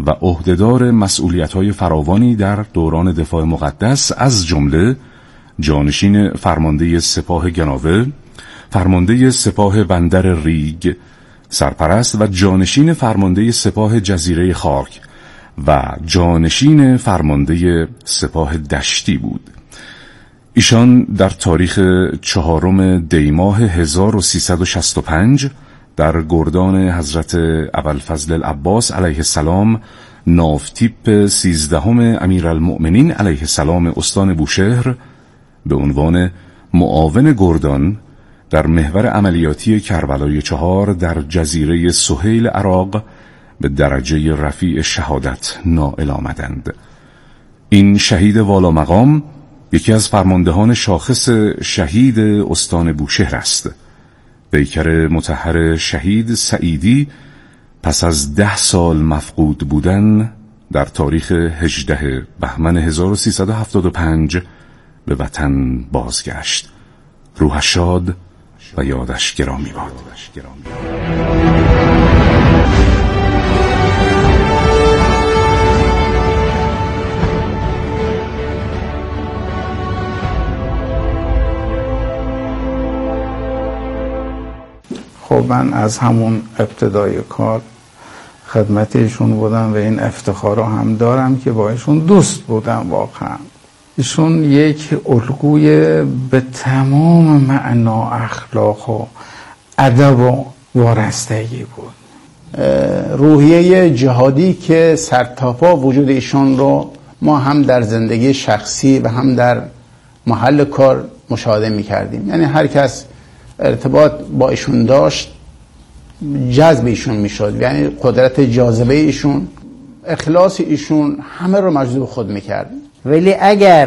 و عهدهدار مسئولیت‌های فراوانی در دوران دفاع مقدس، از جمله جانشین فرمانده سپاه گناوه، فرمانده سپاه بندر ریگ، سرپرست و جانشین فرمانده سپاه جزیره خاک و جانشین فرمانده سپاه دشتی بود. ایشان در تاریخ 4 دی ماه 1365 در گردان حضرت ابوالفضل العباس علیه السلام، ناوتیپ 13 امیرالمؤمنین علیه السلام استان بوشهر، به عنوان معاون گردان در محور عملیاتی کربلای 4 در جزیره سهیل عراق به درجه رفیع شهادت نائل آمدند. این شهید والا مقام یکی از فرماندهان شاخص شهید استان بوشهر است. پیکر مطهر شهید سعیدی پس از 10 سال مفقود بودن در تاریخ 18 بهمن 1375 به وطن بازگشت. روحش شاد و یادش گرامی باد. خب من از همون ابتدای کار خدمت ایشون بودم و این افتخار رو هم دارم که با ایشون دوست بودم. واقعا ایشون یک الگوی به تمام معنا اخلاق و ادب و وارستگی بود. روحیه جهادی که سرتاپا وجود ایشون رو ما هم در زندگی شخصی و هم در محل کار مشاهده می‌کردیم. یعنی هر کس ارتباط با ایشون داشت جذب ایشون میشد، یعنی قدرت جاذبه ایشون، اخلاص ایشون همه رو مجذوب خود میکرد. ولی اگر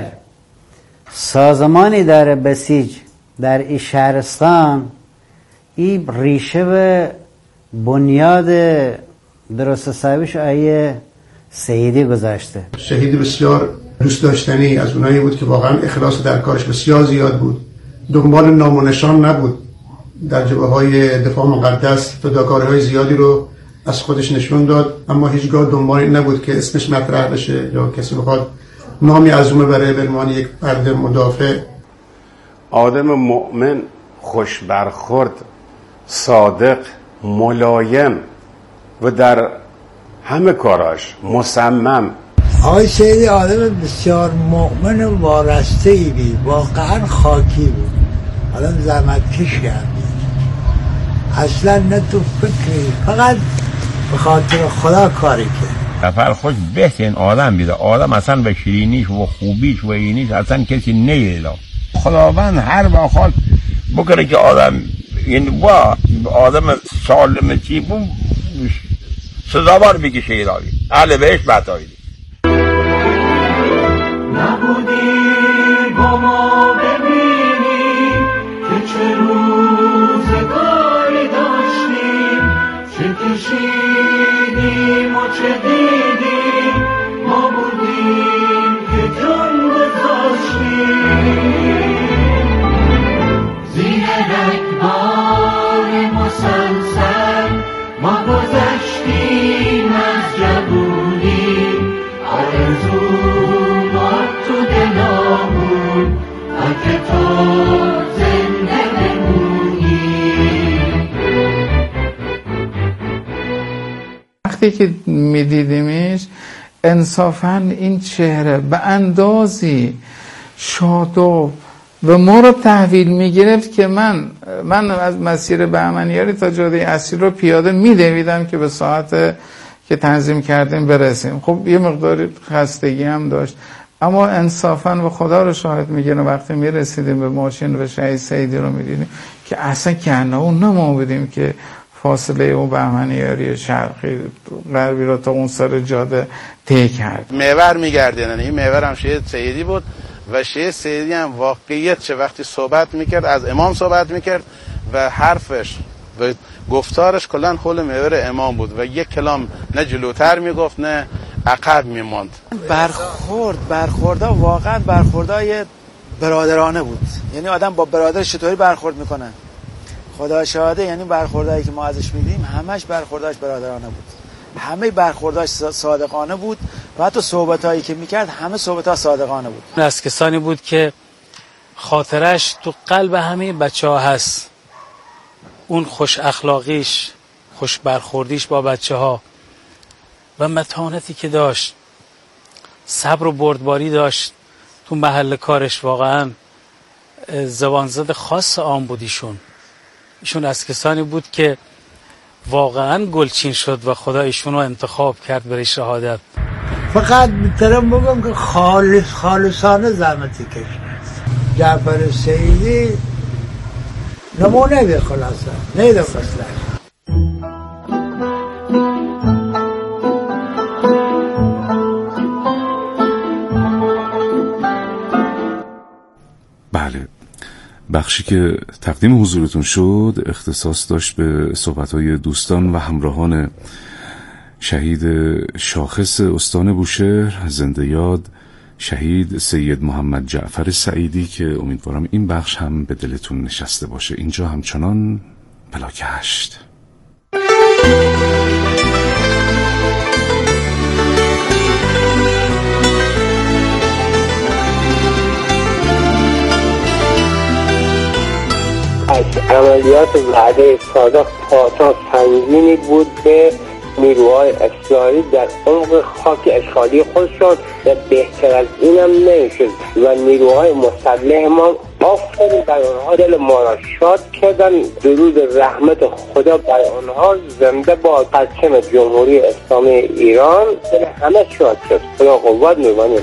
سازمانی داره بسیج در این شهرستان، این ریشه و بنیاد درست حسابیش آیه سیدی گذاشته. شهید بسیار دوست داشتنی، از اونایی بود که واقعا اخلاص در کارش بسیار زیاد بود، دنبال نام و نشان نبود، در جبهه‌های دفاع مقدس فداکاری‌های زیادی رو از خودش نشون داد، اما هیچگاه دنبال نبود که اسمش مطرح بشه یا کسی بخواد نامی از اون ببره به عنوان یک فرد مدافع. آدم مؤمن، خوش برخورد، صادق، ملایم و در همه کاراش مصمم. آقای سیدی آدم بسیار مؤمن و وارسته‌ای بود، واقعا خاکی بود، آدم زحمتکش کرد، اصلا نه تو فکری، فقط به خاطر خدا کاری کرد. سفر خوش بهترین آدم بیده، آدم اصلا به شیرینیش و خوبیش و اینیش اصلا کسی نیلا. خداوند هر بخواد بکنه که آدم این با آدم سالم چی بود سزاوار بگی شیراوی اهل بهش بطایی نبودی با ما ببینی که چه روزگاری داشتیم، چه کشیدیم و چه دیدیم، ما بودیم که جان گذاشتیم زیر رگبار مسلسل. ما گذشتیم از جوونی، آرزو مارد تو دلامون که تو زنده بمونی. وقتی که میدیدیمش انصافاً این چهره به اندازی شاداب و ما رو تحویل میگرفت که من از مسیر بهمنیاری تا جاده اصلی رو پیاده میدویدم که به ساعت که تنظیم کردیم برسیم. خب یه مقداری خستگی هم داشت، اما انصافاً و خدا رو شاهد میگیرم وقتی میرسیدیم به ماشین و شهید سیدی رو میدیدیم که اصلا کنه اون ما بودیم که فاصله اون بهمنیاری شرقی غربی رو تا اون سر جاده طی کرد. محور میگردیدن. این محور هم شهید سیدی بود و شهید سیدی هم واقعیت چه وقتی صحبت میکرد از امام صحبت میکرد و حرفش و گفتارش کلان حول محور امام بود و یک کلام نه جلوتر میگفت نه عقب میماند. برخوردها واقعا برخوردهای برادرانه بود، یعنی آدم با برادرش چطوری برخورد میکنه خدا شاهده. یعنی برخوردهایی که ما ازش میدیم همش برخوردهاش برادرانه بود، همه برخورداش صادقانه بود و حتی صحبتایی که میکرد همه صحبت‌ها صادقانه بود. از کسانی بود که خاطرش تو قلب همه بچه‌ها هست، اون خوش اخلاقیش، خوش برخوردیش با بچه‌ها و متانتی که داشت، صبر و بردباری داشت تو محل کارش. واقعا زبانزد خاص آن بود ایشون از کسانی بود که واقعا گلچین شد و خدا ایشونو انتخاب کرد برای شهادت. فقط میتونم بگم که خالصانه زحمتی کشید. جعفر سیدی نمونه به خلاصه نیده فصلش. بله، بخشی که تقدیم حضورتون شد اختصاص داشت به صحبت‌های دوستان و همراهان شهید شاخص استان بوشهر، زنده یاد شهید سید محمد جعفر سعیدی، که امیدوارم این بخش هم به دلتون نشسته باشه. اینجا همچنان پلاک 8. از عملیات وعده صادق پاسا سنگینی بود به نیروهای اسرائیل در عمق خاک اشغالی خودشان و بهتر از اینم نمیشد و نیروهای مسلح ما آفرین بر آنها، دل ما را شاد کردن. درود رحمت خدا بر آنها، زنده با پرچم جمهوری اسلامی ایران. دل همه شاد شد. خدا قوت می‌باید.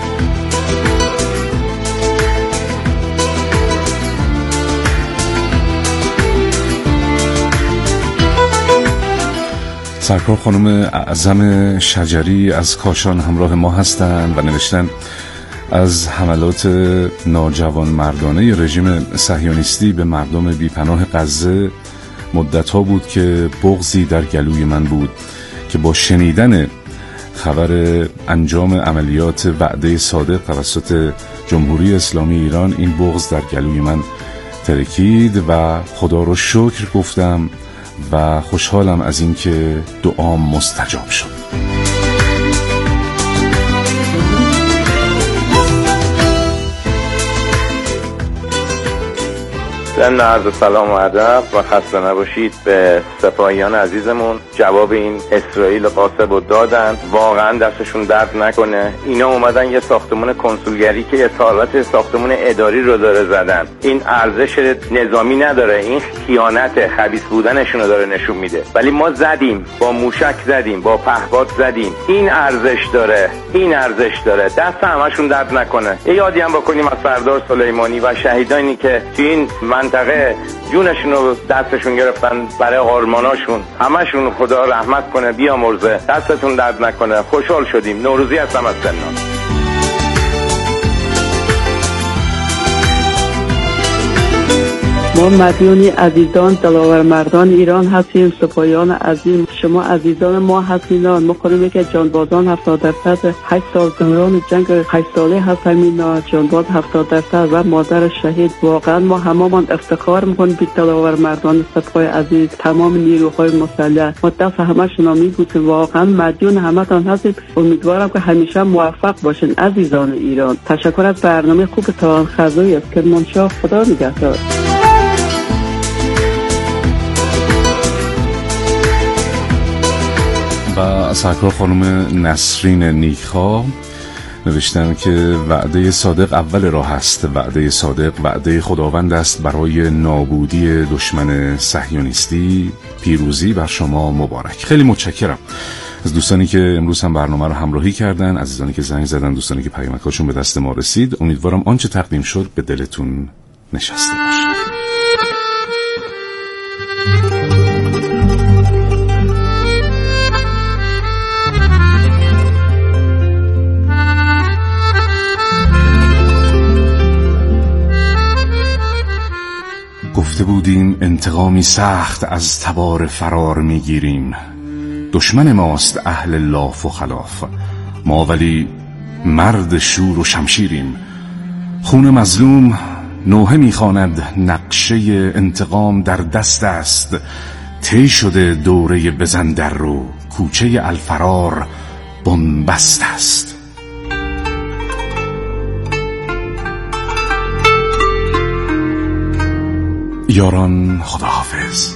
سرکار خانم اعظم شجری از کاشان همراه ما هستند و نوشتن از حملات ناجوان مردانه رژیم صهیونیستی به مردم بیپناه غزه مدت‌ها بود که بغضی در گلوی من بود که با شنیدن خبر انجام عملیات وعده صادق توسط جمهوری اسلامی ایران این بغض در گلوی من ترکید و خدا رو شکر گفتم و خوشحالم از این که دعام مستجاب شد. ضمن عرض سلام و ادب و خسته نباشید به سپاهیان عزیزمون. جواب این اسرائیل قاسب رو دادن، واقعا دستشون درد نکنه. اینا اومدن یه ساختمون کنسولگری که اصالت ساختمون اداری رو داره زدن. این ارزش نظامی نداره، این خیانت، خبیث بودنشون رو داره نشون میده. ولی ما زدیم، با موشک زدیم، با پهپاد زدیم. این ارزش داره، این ارزش داره. دست همشون درد نکنه. یه یادی هم بکنیم از سردار سلیمانی و شهیدانی که تو این منطقه جونشون رو دستشون گرفتن برای آرماناشون. همشون خدا رحمت کنه، بیامرزه، دستتون درد نکنه. خوشحال شدیم. نوروزی هستم از سنان. ما مدیونی عزیزان دلاورمردان ایران هستیم، سپاهیان عظیم شما عزیزان ما هستین. ما کنیم که جانبازان 70% 8 سال دوران جنگ 8 ساله هست، همینا جانباز 70% و مادر شهید. واقعا ما هممون افتخار میکنیم به دلاورمردان سپاه عزیز، تمام نیروهای مسلح. ما دست همشون میبوسیم، واقعا مدیون همتون هستیم. امیدوارم که همیشه موفق باشین عزیزان ایران. تشکر از برنامه خوب تاوان خزایی است که منشا. خدا نگهدار. و سرکار خانم نسرین نیک‌ها نوشتن که وعده صادق اول راه است. وعده صادق وعده خداوند است برای نابودی دشمن صهیونیستی. پیروزی بر شما مبارک. خیلی متشکرم از دوستانی که امروز هم برنامه رو همراهی کردن، عزیزانی که زنگ زدن، دوستانی که پیامک‌هاشون به دست ما رسید. امیدوارم آنچه تقدیم شد به دلتون نشسته باشه. گفته بودیم انتقامی سخت از تبار فرار میگیریم. دشمن ماست اهل لاف و خلاف، ما ولی مرد شور و شمشیریم. خون مظلوم نوحه میخواند، نقشه انتقام در دست است. طی شده دوره بزن در رو، کوچه الفرار بنبست است. یاران خداحافظ.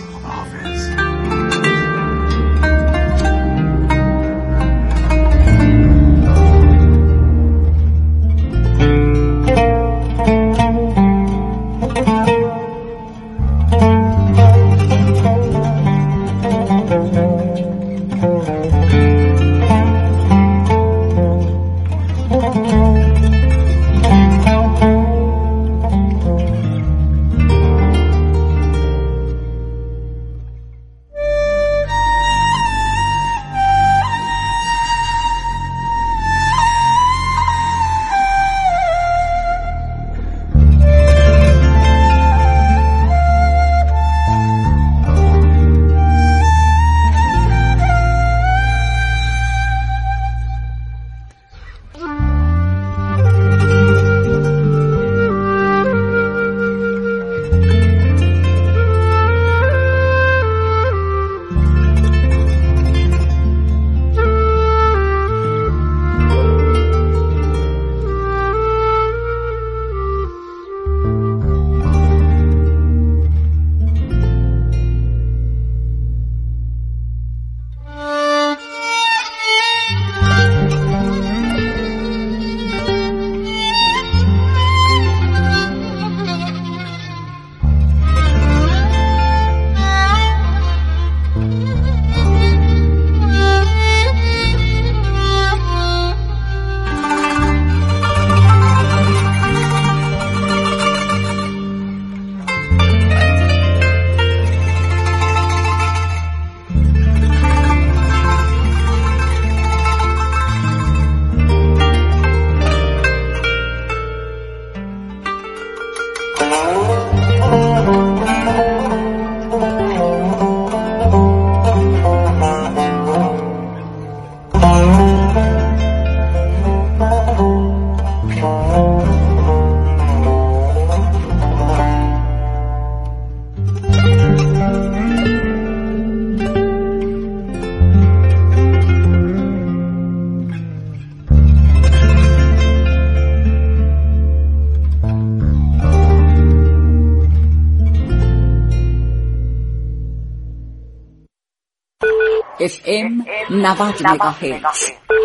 FM 90 مگاهرتز،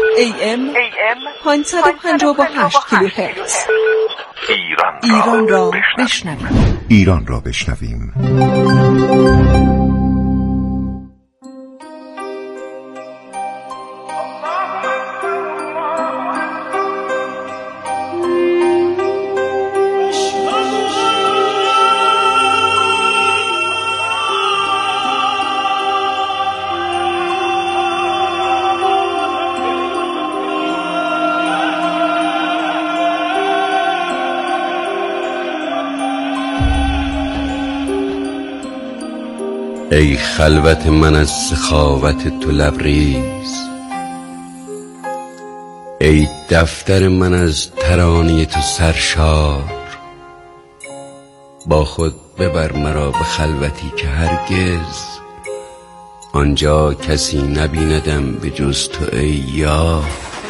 AM 558 کیلوهرتز. ایران را بشنویم. ایران را بشنویم. ای خلوت من از سخاوت تو لبریز، ای دفتر من از ترانه تو سرشار. با خود ببر مرا به خلوتی که هرگز آنجا کسی نبیندم به جز تو ای یار.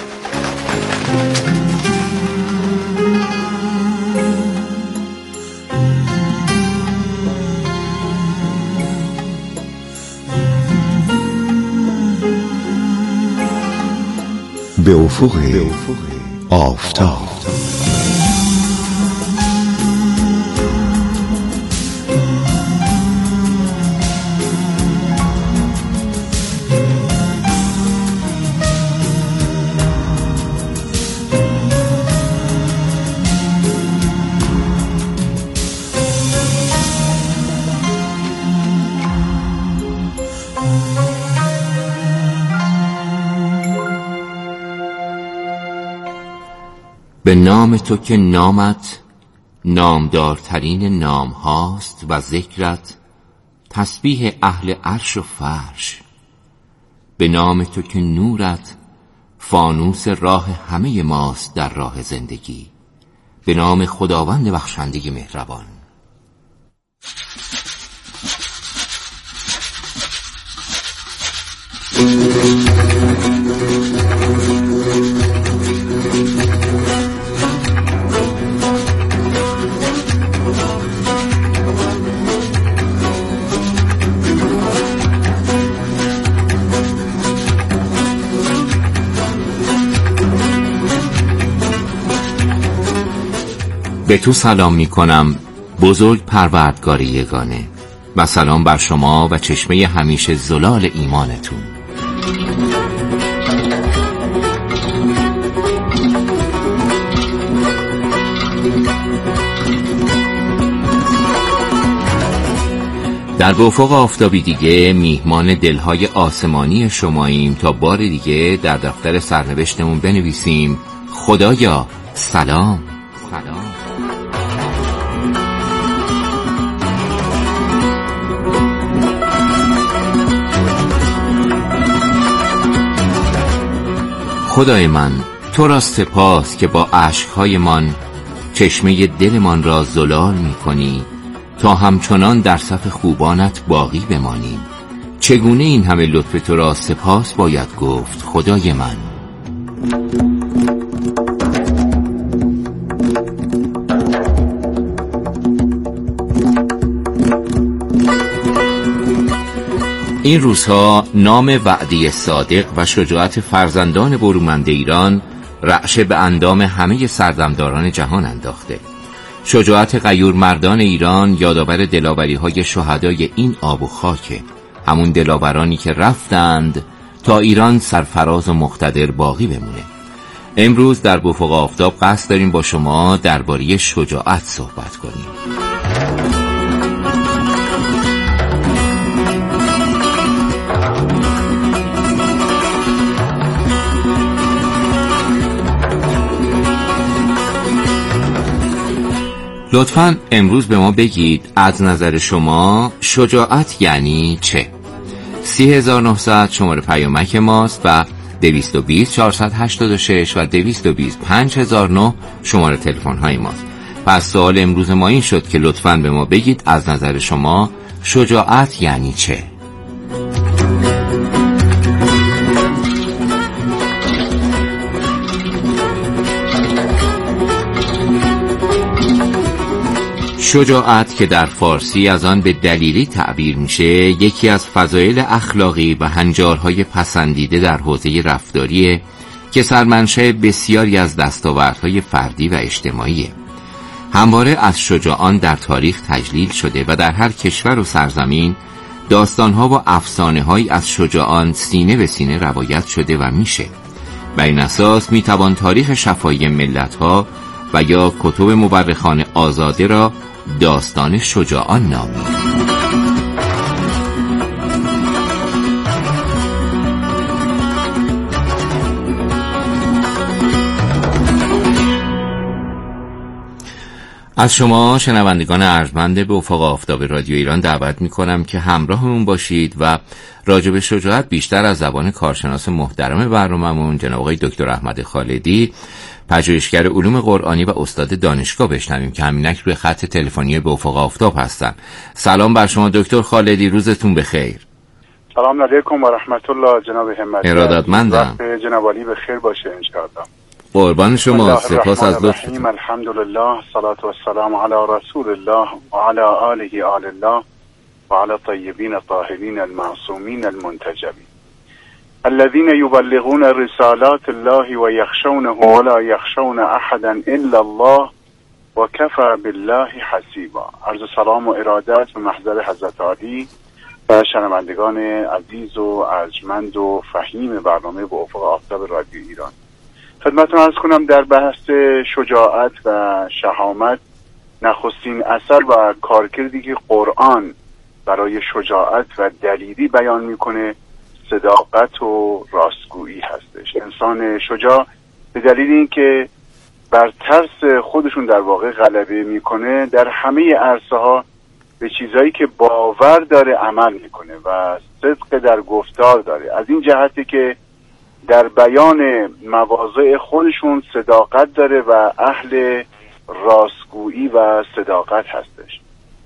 به افق آفتاب. به نام تو که نامت نامدارترین نام هاست و ذکرت تسبیح اهل عرش و فرش. به نام تو که نورت فانوس راه همه ماست در راه زندگی. به نام خداوند بخشنده مهربان. به تو سلام می کنم بزرگ پروردگار یگانه و سلام بر شما و چشمه همیشه زلال ایمانتون. در به افق آفتابی دیگه میهمان دلهای آسمانی شماییم تا بار دیگه در دفتر سرنوشتمون بنویسیم خدایا سلام. خدای من تو را سپاس که با اشک‌هایمان چشمه دلمان را زلال می‌کنی تا همچنان در صف خوبانت باقی بمانیم. چگونه این همه لطف تو را سپاس باید گفت خدای من؟ این روزها نام وعده صادق و شجاعت فرزندان برومند ایران رعشه به اندام همه سردمداران جهان انداخته. شجاعت غیور مردان ایران یادآور دلاوری‌های شهدای این آب و خاکه، همون دلاورانی که رفتند تا ایران سرفراز و مقتدر باقی بمونه. امروز در افق آفتاب قصد داریم با شما درباره شجاعت صحبت کنیم. لطفاً امروز به ما بگید از نظر شما شجاعت یعنی چه؟ 3900 شماره پیامک ماست و 220 486 و 220 5009 شماره تلفن های ماست. پس سوال امروز ما این شد که لطفاً به ما بگید از نظر شما شجاعت یعنی چه؟ شجاعت که در فارسی از آن به دلیری تعبیر میشه، یکی از فضایل اخلاقی و هنجارهای پسندیده در حوزه رفتاریه که سرمنشأ بسیاری از دستاوردهای فردی و اجتماعیه. همواره از شجاعان در تاریخ تجلیل شده و در هر کشور و سرزمین داستانها و افسانه‌هایی از شجاعان سینه به سینه روایت شده و میشه. بر این اساس میتوان تاریخ شفاهی ملت‌ها و یا کتب مورخان آزاده را داستان شجاعان نامید. از شما شنوندگان ارجمند به افق آفتاب رادیو ایران دعوت می‌کنم که همراهمون باشید و راجع به شجاعت بیشتر از زبان کارشناس محترم برنامه‌مون جناب آقای دکتر احمد خالدی، پژوهشگر علوم قرآنی و استاد دانشگاه بشنویم که همینک روی خط تلفنی به افق آفتاب هستن. سلام بر شما دکتر خالدی، روزتون بخیر. سلام علیکم و رحمت الله جناب همت. ارادتمندم. جناب علی بخیر باشه ان شاء الله. قربان شما، سپاس از لطفتون. الحمدلله، صلوات و سلام علی رسول الله و علی آله آل الله و علی الطیبین الطاهرین المعصومین المنتجبین الذين يبلغون رسالات الله ويخشونه ولا يخشون احدا الا الله وكفى بالله حسيبا. عرض سلام و ارادت به محضر حضرت عالی و شنوندگان عزیز و ارجمند و فهیم برنامه به افق آفتاب رادیو ایران. خدمتتون عرض کنم در بحث شجاعت و شهامت نخستین اثر و کارکردی که قرآن برای شجاعت و دلیری بیان میکنه صداقت و راستگویی هستش. انسان شجاع به دلیل اینکه بر ترس خودشون در واقع غلبه میکنه در همه عرصه ها به چیزایی که باور داره عمل میکنه و صدق در گفتار داره. از این جهتی که در بیان مواضع خودشون صداقت داره و اهل راستگویی و صداقت هستش.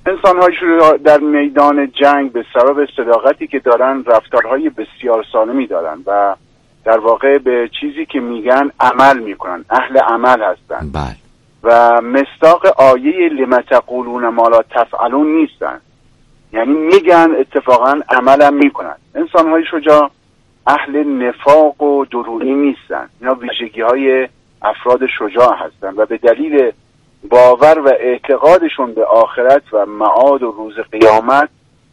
انسان‌هایی رو در میدان جنگ به سبب صداقتی که دارن رفتارهای بسیار سالمی دارن و در واقع به چیزی که میگن عمل میکنن، اهل عمل هستن. بله. و مصداق آیه لم تقولون ما لا تفعلون نیستن، یعنی میگن اتفاقا عملم میکنن. انسان‌های شجاع اهل نفاق و دروغی نیستن، اینا ویژگی‌های افراد شجاع هستن و به دلیل باور و اعتقادشون به آخرت و معاد و روز قیامت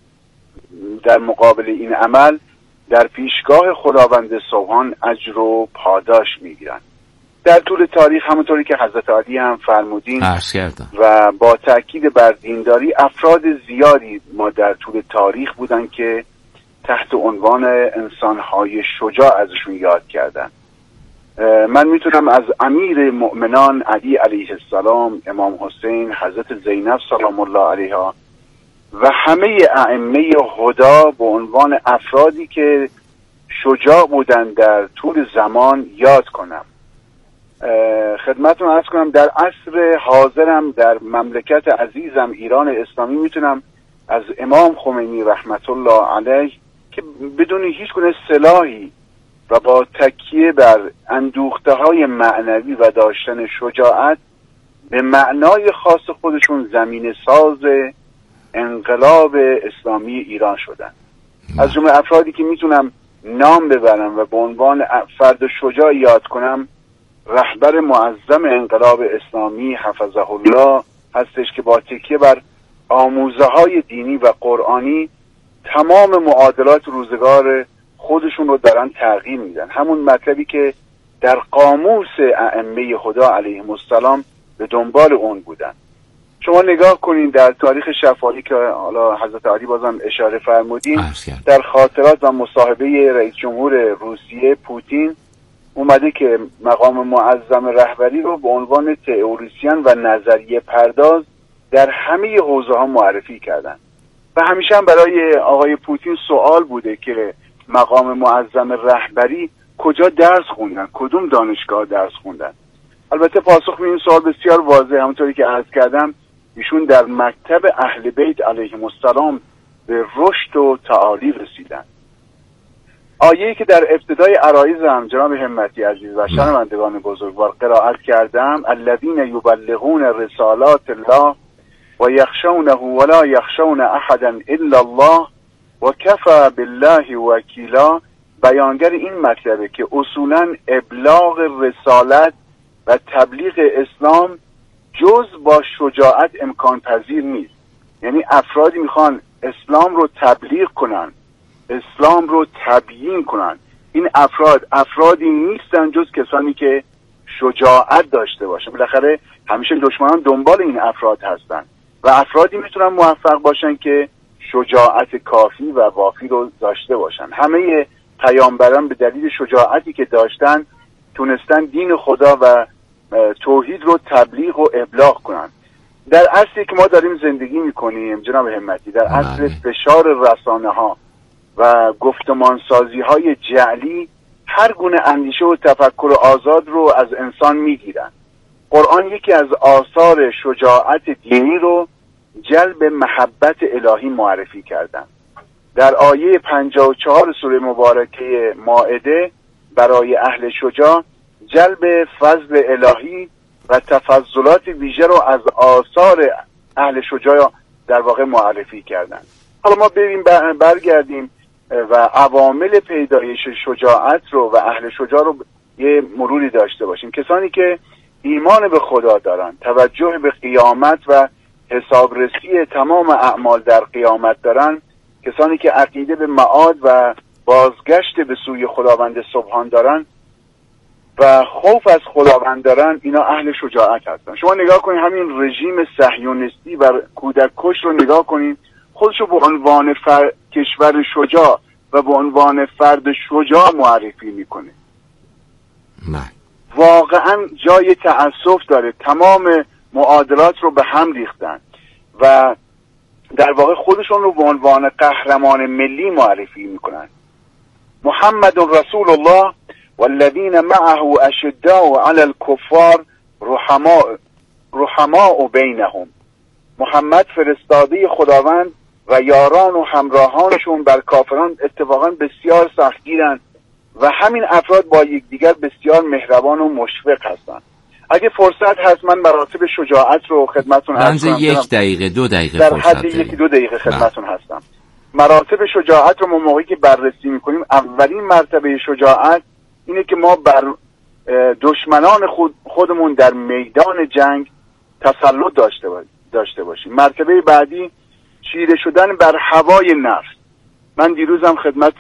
در مقابل این عمل در پیشگاه خداوند سبحان اجر و پاداش میگیرن. در طول تاریخ همونطوری که حضرت علی هم فرمودین و با تأکید بر دینداری، افراد زیادی ما در طول تاریخ بودن که تحت عنوان انسان‌های شجاع ازشون یاد کردن. من میتونم از امیر مؤمنان علی علیه السلام، امام حسین، حضرت زینب سلام الله علیها و همه ائمه هدا به عنوان افرادی که شجاع بودن در طول زمان یاد کنم. خدمتتون عرض کنم در عصر حاضرم در مملکت عزیزم ایران اسلامی میتونم از امام خمینی رحمت الله علیه که بدون هیچ گونه سلاحی و با تکیه بر اندوخته‌های معنوی و داشتن شجاعت به معنای خاص خودشون زمین ساز انقلاب اسلامی ایران شدن. از جمله افرادی که میتونم نام ببرم و به عنوان فرد شجاع یاد کنم، رهبر معظم انقلاب اسلامی حفظه الله هستش که با تکیه بر آموزه‌های دینی و قرآنی تمام معادلات روزگار خودشون رو دارن تغییر میدن، همون مطلبی که در قاموس ائمه خدا علیهم السلام به دنبال اون بودن. شما نگاه کنین در تاریخ شفاهی که حالا حضرت علی بازم اشاره فرمودین، در خاطرات و مصاحبه رئیس جمهور روسیه پوتین اومده که مقام معظم رهبری رو به عنوان تئوریسین و نظریه پرداز در همه حوزه ها معرفی کردن و همیشه هم برای آقای پوتین سوال بوده که مقام معظم رهبری کجا درس خوندن، کدوم دانشگاه درس خوندن. البته پاسخ به این سوال بسیار واضحه، همونطوری که عرض کردم ایشون در مکتب اهل بیت علیهم السلام به رشد و تعالی رسیدن. آیه‌ای که در ابتدای عرایضم جناب همتی عزیز و شنوندگان بزرگوار قرائت کردم، الذین یبلغون رسالات الله و یخشونه ولا یخشون احدا الا الله و کفى بالله وکیلا، بیانگر این مطلبه که اصولاً ابلاغ رسالت و تبلیغ اسلام جز با شجاعت امکان پذیر نیست. یعنی افرادی میخوان اسلام رو تبلیغ کنن، اسلام رو تبیین کنن، این افرادی نیستن جز کسانی که شجاعت داشته باشن. بالاخره همیشه دشمنان دنبال این افراد هستن و افرادی میتونن موفق باشن که شجاعت کافی و وافی رو داشته باشن. همه پیامبران به دلیل شجاعتی که داشتن تونستن دین خدا و توحید رو تبلیغ و ابلاغ کنن. در عصری که ما داریم زندگی میکنیم جناب همتی، در عصر فشار رسانه ها و گفتمانسازی های جعلی، هر گونه اندیشه و تفکر آزاد رو از انسان میگیرن. قرآن یکی از آثار شجاعت دینی رو جلب محبت الهی معرفی کردن. در آیه 54 سوره مبارکه مائده برای اهل شجاع جلب فضل الهی و تفضلات ویژه رو از آثار اهل شجاع در واقع معرفی کردن. حالا ما بریم برگردیم و عوامل پیدایش شجاعت رو و اهل شجاع رو یه مروری داشته باشیم. کسانی که ایمان به خدا دارن، توجه به قیامت و حسابرسی تمام اعمال در قیامت دارن، کسانی که عقیده به معاد و بازگشت به سوی خداوند سبحان دارن و خوف از خداوند دارن، اینا اهل شجاعت هستن. شما نگاه کنید همین رژیم صهیونیستی و کودک کش رو نگاه کنید، خودشو به عنوان کشور شجاع و به عنوان فرد شجاع معرفی میکنه. واقعا جای تأسف داره، تمام معادلات رو به هم ریختن و در واقع خودشون رو به عنوان قهرمان ملی معرفی میکنن. محمد رسول الله والذین معه اشداء علی الکفار رحماء بینهم. محمد فرستاده خداوند و یاران و همراهانشون بر کافران اتفاقا بسیار سختگیرند و همین افراد با یکدیگر بسیار مهربان و مشفق هستند. اگه فرصت هست من مراتب شجاعت رو خدمتتون عرض کنم. 1 دقیقه 2 دقیقه در فرصت حد 1-2 دقیقه خدمتتون هستم. مراتب شجاعت رو ما موقعی که بررسی میکنیم، اولین مرتبه شجاعت اینه که ما بر دشمنان خودمون در میدان جنگ تسلط داشته باشیم. مرتبه بعدی چیره شدن بر هوای نفس. من دیروزم خدمت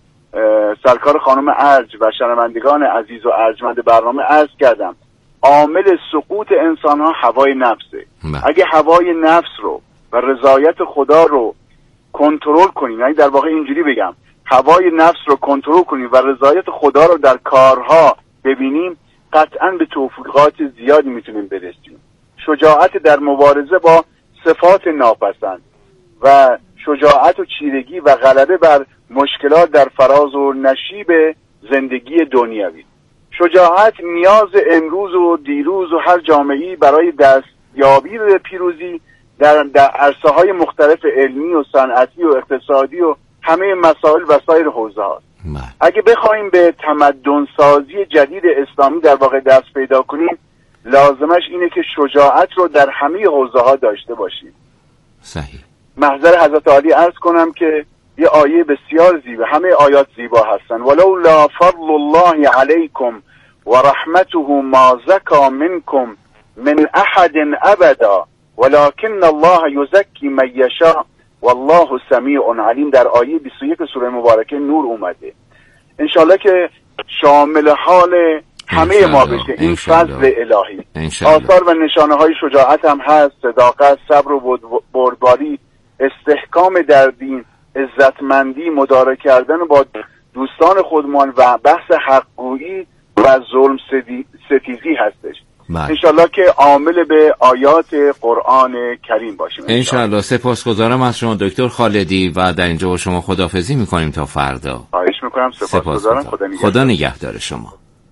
سرکار خانم ارج و شنوندگان عزیز و ارجمند برنامه عرض کردم عامل سقوط انسان ها هوای نفسه. اگه هوای نفس رو و رضایت خدا رو کنترل کنیم، یعنی در واقع اینجوری بگم هوای نفس رو کنترل کنیم و رضایت خدا رو در کارها ببینیم، قطعا به توفیقات زیادی میتونیم برسیم. شجاعت در مبارزه با صفات ناپسند و شجاعت و چیرگی و غلبه بر مشکلات در فراز و نشیب زندگی دنیوی. شجاعت نیاز امروز و دیروز و هر جامعه‌ای برای دستیابی به پیروزی در عرصه‌های مختلف علمی و صنعتی و اقتصادی و همه مسائل و سایر حوزه هاست. اگه بخوایم به تمدن سازی جدید اسلامی در واقع دست پیدا کنیم، لازمش اینه که شجاعت رو در همه حوزه ها داشته باشیم. صحیح. محضر حضرت علی عرض کنم که یه آیه بسیار زیبا، همه آیات زیبا هستن. ولولا فضل الله علیکم و رحمته ما زکا منکم من احد ابدا ولكن الله یزکی من یشاء والله سمیع علیم. در آیه 21 سوره مبارکه نور اومده. انشالله که شامل حال همه ما بشه این فضل الهی. آثار و نشانه های شجاعت هم هست: صداقت، صبر و بردباری، استحکام در دین، عزتمندی، مدارا کردن با دوستان خودمان و بحث حقگویی و ظلم ستیزی هستش. انشالله که عامل به آیات قرآن کریم باشیم. انشالله. سپاسگزارم از شما دکتر خالدی و در اینجا با شما خداحافظی میکنیم تا فردا. خواهش میکنم. سپاسگزارم. خدا نگهدار شما.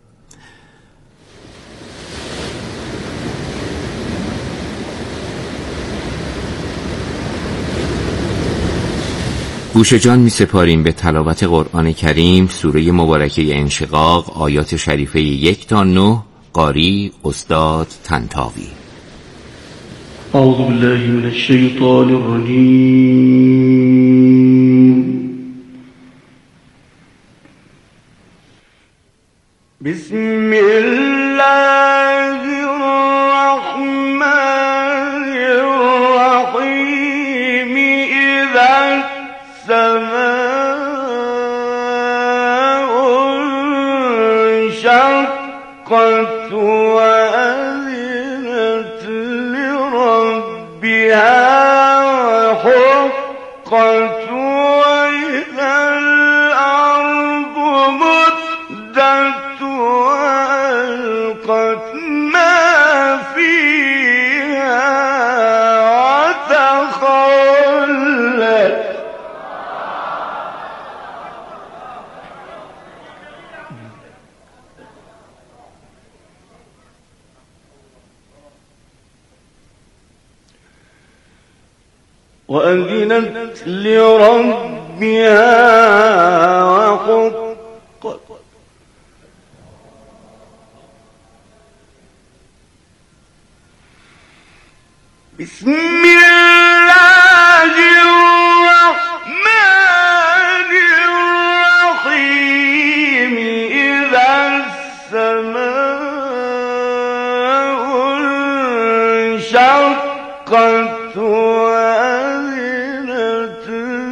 گوش جان می سپاریم به تلاوت قرآن کریم، سوره مبارکه انشقاق، آیات شریفه 1 تا 9. قاری استاد طنطاوی. اعوذ بالله من الشیطان الرجیم. بسم الله الرحمن الرحیم. اذا السماء انشقت وأذنت لربها وحقت وإذا الأرض مدت وألقت ما فيها وتخلت. وأذنت لربها وحقت. بسم الله الرحمن الرحيم. إذا السماء انشقت وأذنت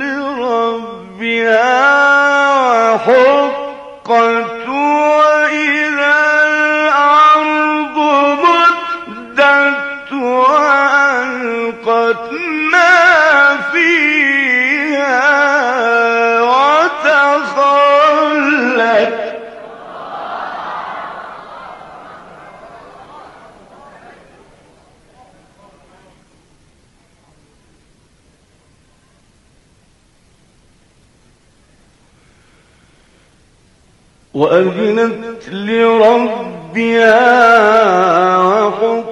لربها وحقت وإذا الأرض مدت وألقت ما فيها وتخلت. وأذنت لربها وحقت